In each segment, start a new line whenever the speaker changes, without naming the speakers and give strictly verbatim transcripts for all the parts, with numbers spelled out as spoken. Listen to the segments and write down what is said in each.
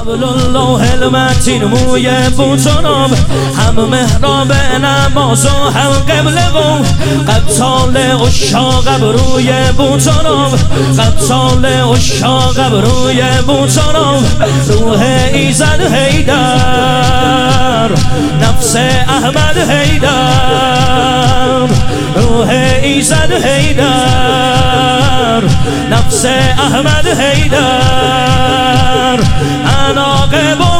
حبل الله المتین موی بوتانم، هم محراب نماز و هم قبله و قتال عشاق ابروی بوتانم، قتال عشاق ابروی بوتانم. روح ایزد حیدر، نفس احمد حیدر، روح ایزد حیدر، نفس احمد حیدر. عناقب و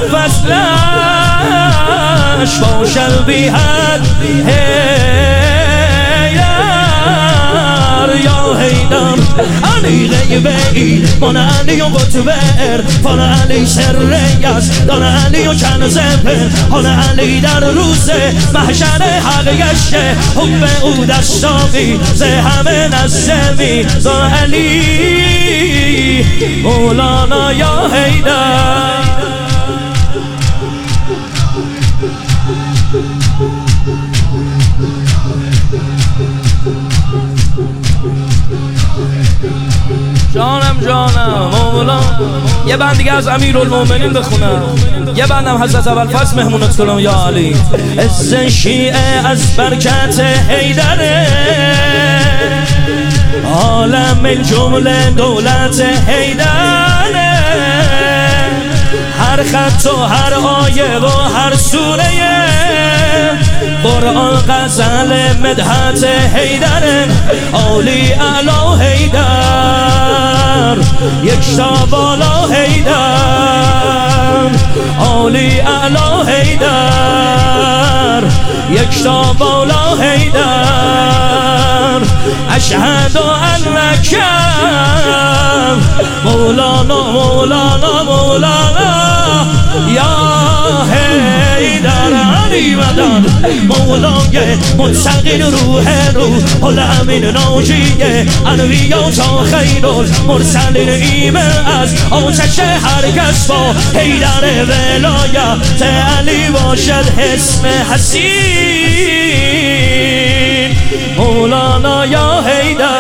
فصلش باشل بی حد حیدر یا حیدر. علی غیبی من علی و قطبر فان علی سریست دان علی و چند زبر حال علی در روز محشر حق گشته حب او دستاقی زه همه نزمی دان علی مولانا یا حیدر. جانم جانم مولا. یه بند دیگه از امیرالمومنین بخونم، یه بندم حضرت ابوالفضل مهمونت کنم یا علی. عز شیعه از برکت حیدره، عالم الجمله دولت حیدره. هر خط و هر آیه و هر سوره قرآن غزل مدحت حیدر. عالی اعلی حیدر، یکتا بالا حیدر. عالی اعلی حیدر، یکتا بالا حیدر. اشهد انک مولانا مولانا مولانا یا حیدر. علی مدد مولای منتقل روح روح حال امین ناجیه انویا تا خیر المرسلین ایمن از آتش هرگز با حیدر ولایت علی باشد حسن حسین مولانا یا حیدر.